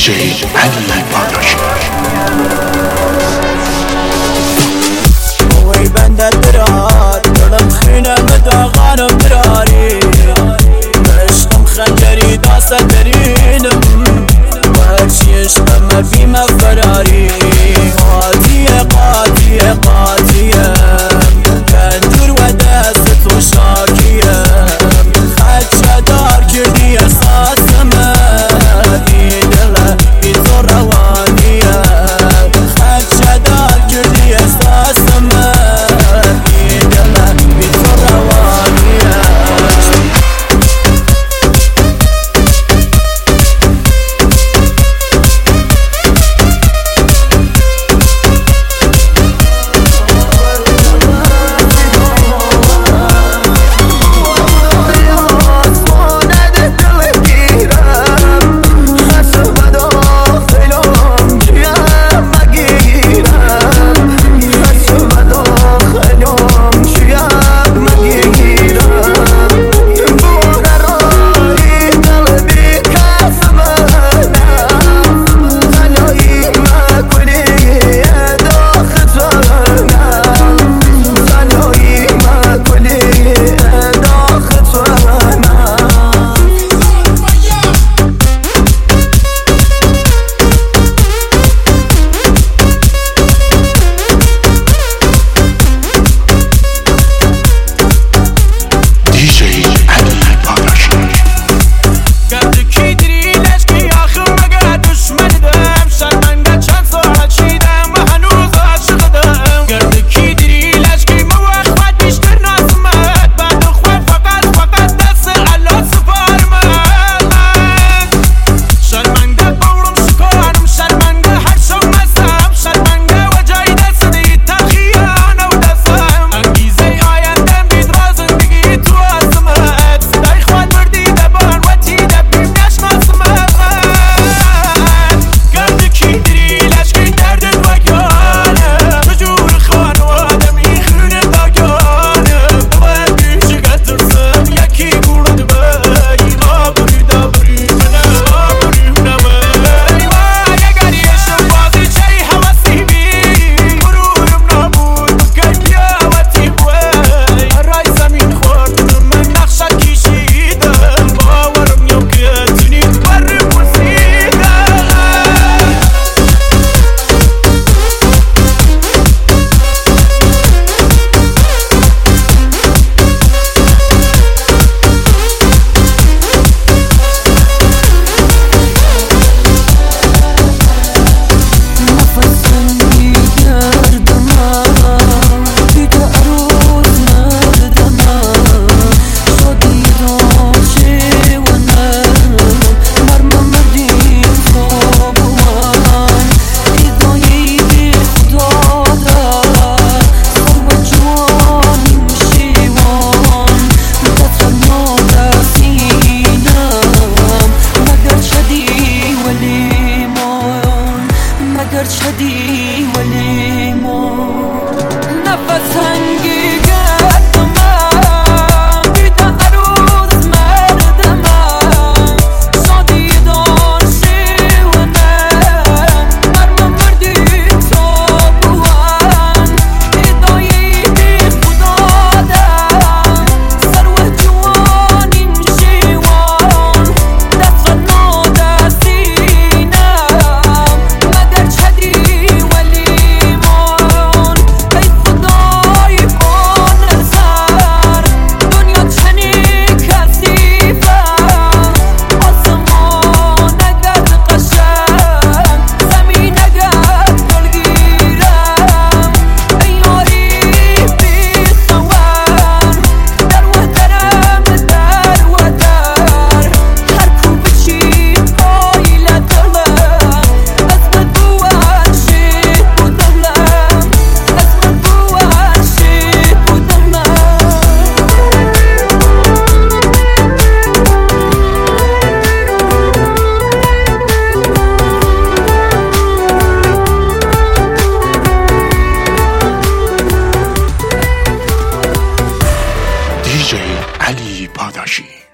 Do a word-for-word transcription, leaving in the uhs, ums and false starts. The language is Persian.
جی علی پاداشی. وی بنده دراد دلم خینه مداغانم دراری عشقم خنجری داست درینم و هرچی عشقم بیم فراری قاضیه قاضیه قاضیه کندور و دست تو شاکیه خدشه دار کردی احساسمه ای دله ای تو روانیه خدشه دار کردی احساسمه ای دله ای تو روانیه شدی ولی ما نفس هنگی گردمم بیده عروض مردمم شادی داشتی و نرم مرمم مردی تو بوان ایدایی بی خدا دم سروه جوانیم شیوان دست غنا دستینم مگر چدی دی جی علی پاداشی.